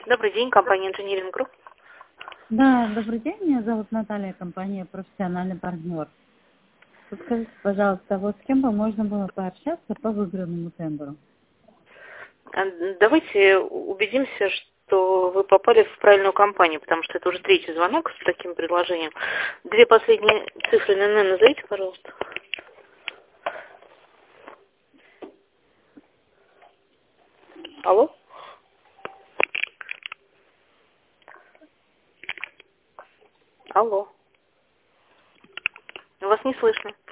Добрый день, компания Engineering Group. Да, добрый день, меня зовут Наталья, компания «Профессиональный партнер». Подскажите, пожалуйста, вот с кем бы можно было пообщаться по выигранному тендеру? Давайте убедимся, что вы попали в правильную компанию, потому что это уже третий звонок с таким предложением. Две последние цифры НН назовите, пожалуйста. Алло? Алло. Вас не слышно.